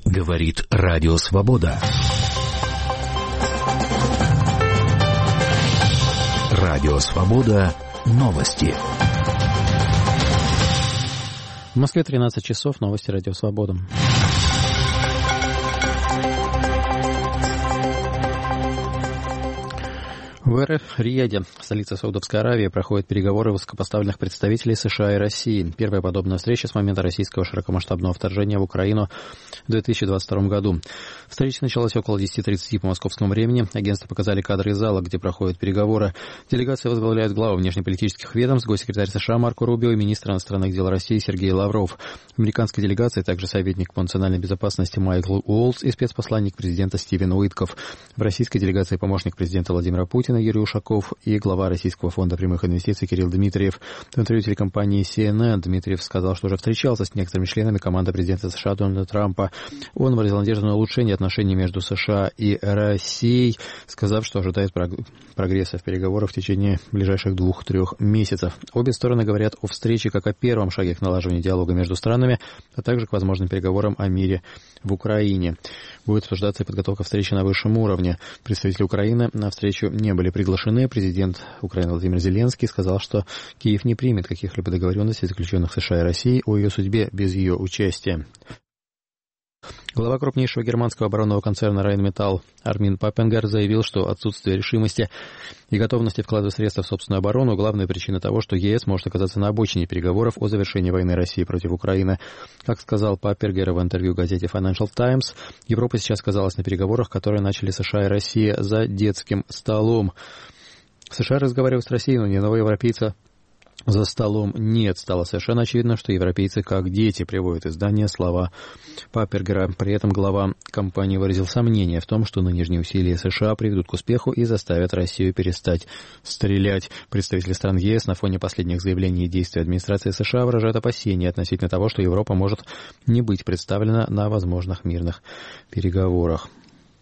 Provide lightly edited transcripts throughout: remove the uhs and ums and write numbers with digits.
Говорит Радио Свобода. Радио Свобода. Новости. В Москве 13 часов. Новости Радио Свобода. В Эр-Рияде, столице Саудовской Аравии, проходят переговоры высокопоставленных представителей США и России. Первая подобная встреча с момента российского широкомасштабного вторжения в Украину в 2022 году. Встреча началась около 10:30 по московскому времени. Агентства показали кадры из зала, где проходят переговоры. Делегации возглавляют главы внешнеполитических ведомств, госсекретарь США Марко Рубио и министр иностранных дел России Сергей Лавров. В американской делегации также советник по национальной безопасности Майкл Уолтс и спецпосланник президента Стивен Уитков. В российской делегации помощник президента Владимира Путина Юрий Ушаков и глава Российского фонда прямых инвестиций Кирилл Дмитриев. В интервью телекомпании CNN Дмитриев сказал, что уже встречался с некоторыми членами команды президента США Дональда Трампа. Он выразил надежду на улучшение отношений между США и Россией, сказав, что ожидает прогресса в переговорах в течение ближайших 2-3 месяцев. Обе стороны говорят о встрече как о первом шаге к налаживанию диалога между странами, а также к возможным переговорам о мире в Украине. Будет обсуждаться и подготовка встречи на высшем уровне. Представители Украины на встречу не были приглашены. Президент Украины Владимир Зеленский сказал, что Киев не примет каких-либо договоренностей, заключенных США и Россией, о ее судьбе без ее участия. Глава крупнейшего германского оборонного концерна Rheinmetall Армин Паппенгер заявил, что отсутствие решимости и готовности вкладывать средства в собственную оборону – главная причина того, что ЕС может оказаться на обочине переговоров о завершении войны России против Украины. Как сказал Паппенгер в интервью газете Financial Times, Европа сейчас оказалась на переговорах, которые начали США и Россия, за детским столом. США разговаривают с Россией, но ни одного европейца за столом нет. Стало совершенно очевидно, что европейцы как дети, приводят издание слова Паппенгера. При этом глава компании выразил сомнение в том, что нынешние усилия США приведут к успеху и заставят Россию перестать стрелять. Представители стран ЕС на фоне последних заявлений и действий администрации США выражают опасения относительно того, что Европа может не быть представлена на возможных мирных переговорах.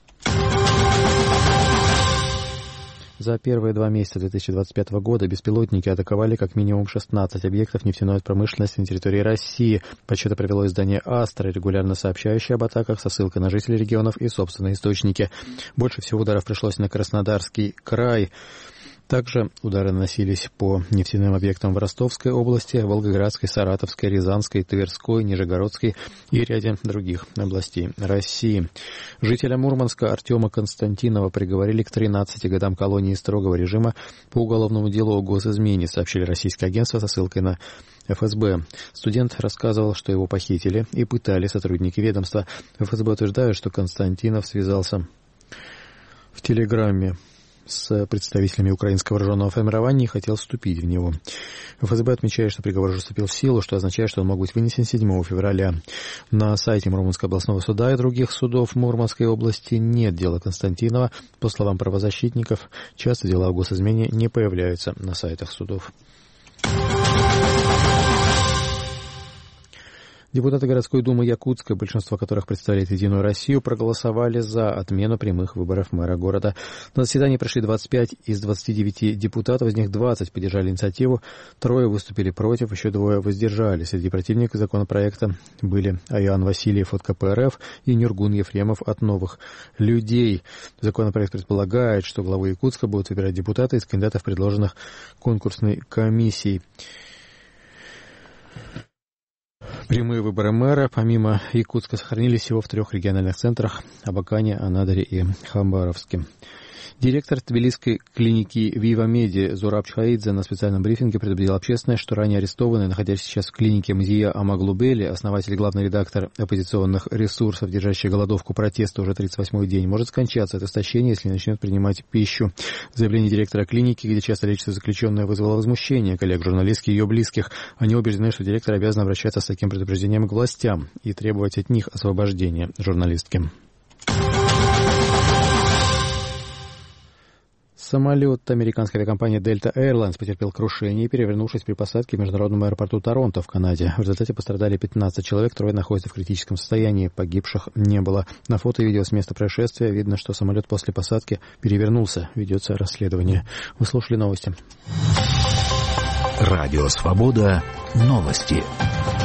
За первые 2 месяца 2025 года беспилотники атаковали как минимум 16 объектов нефтяной промышленности на территории России. Подсчеты провело издание «Астра», регулярно сообщающее об атаках со ссылкой на жителей регионов и собственные источники. Больше всего ударов пришлось на Краснодарский край. Также удары наносились по нефтяным объектам в Ростовской области, Волгоградской, Саратовской, Рязанской, Тверской, Нижегородской и ряде других областей России. Жителя Мурманска Артема Константинова приговорили к 13 годам колонии строгого режима по уголовному делу о госизмене, сообщили российское агентство со ссылкой на ФСБ. Студент рассказывал, что его похитили и пытали сотрудники ведомства. ФСБ утверждают, что Константинов связался в Телеграме с представителями украинского вооруженного формирования и хотел вступить в него. ФСБ отмечает, что приговор уже вступил в силу, что означает, что он мог быть вынесен 7 февраля. На сайте Мурманского областного суда и других судов Мурманской области нет дела Константинова. По словам правозащитников, часто дела о госизмене не появляются на сайтах судов. Депутаты городской думы Якутска, большинство которых представляет «Единую Россию», проголосовали за отмену прямых выборов мэра города. На заседание пришли 25 из 29 депутатов, из них 20 поддержали инициативу, 3 выступили против, еще 2 воздержались. Среди противников законопроекта были Аян Васильев от КПРФ и Нюргун Ефремов от «Новых людей». Законопроект предполагает, что главу Якутска будут выбирать депутаты из кандидатов, предложенных конкурсной комиссией. Прямые выборы мэра помимо Якутска сохранились всего в 3 региональных центрах – Абакане, Анадыре и Хабаровске. Директор тбилисской клиники «Вива-Меди» Зураб Чхаидзе на специальном брифинге предупредил общественность, что ранее арестованный, находящийся сейчас в клинике Мзия Амаглубели, основатель и главный редактор оппозиционных ресурсов, держащий голодовку протеста уже 38-й день, может скончаться от истощения, если не начнет принимать пищу. Заявление директора клиники, где часто лечатся заключенные, вызвало возмущение коллег журналистки и ее близких. Они убеждены, что директор обязан обращаться с таким предупреждением к властям и требовать от них освобождения журналистки. Самолет американской авиакомпании Delta Airlines потерпел крушение, перевернувшись при посадке в международном аэропорту Торонто в Канаде. В результате пострадали 15 человек, 3 находятся в критическом состоянии, погибших не было. На фото и видео с места происшествия видно, что самолет после посадки перевернулся. Ведется расследование. Вы слушали новости. Радио Свобода. Новости.